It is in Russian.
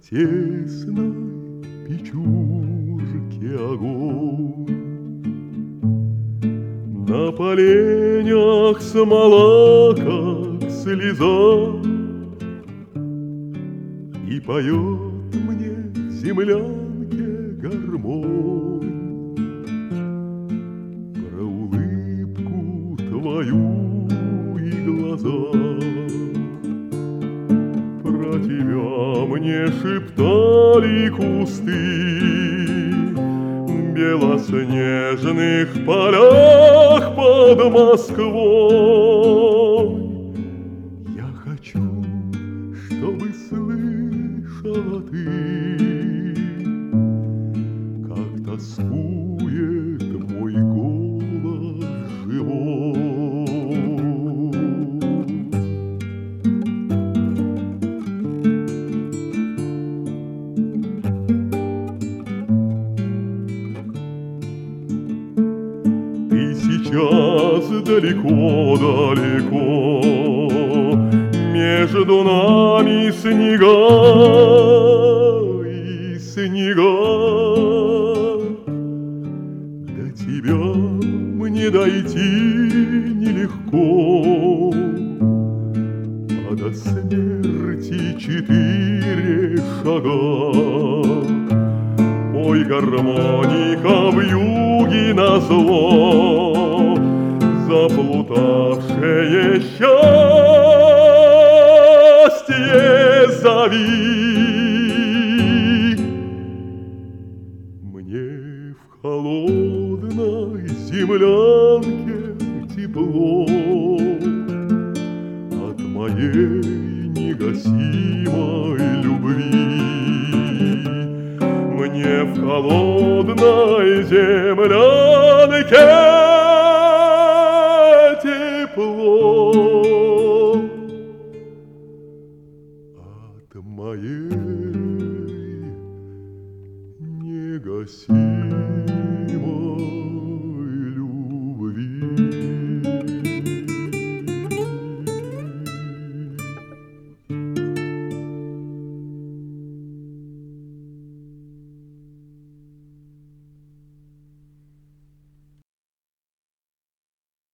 тесной печурке огонь. На поленях смола, как слеза, и поет мне в землянке гармонь про улыбку твою и глаза. Про тебя мне шептали кусты в белоснежных полях под Москвой. Я хочу, чтобы слышала ты, как тоскует мой голос живой. Ты сейчас далеко-далеко, между нами снега и снега. До тебя мне дойти нелегко, а до смерти 4 шага. Пой, гармоника, вьюги назло, заплутавшее счастье зови. Мне в холодной землянке тепло от моей негасимой любви. Мне в холодной землянке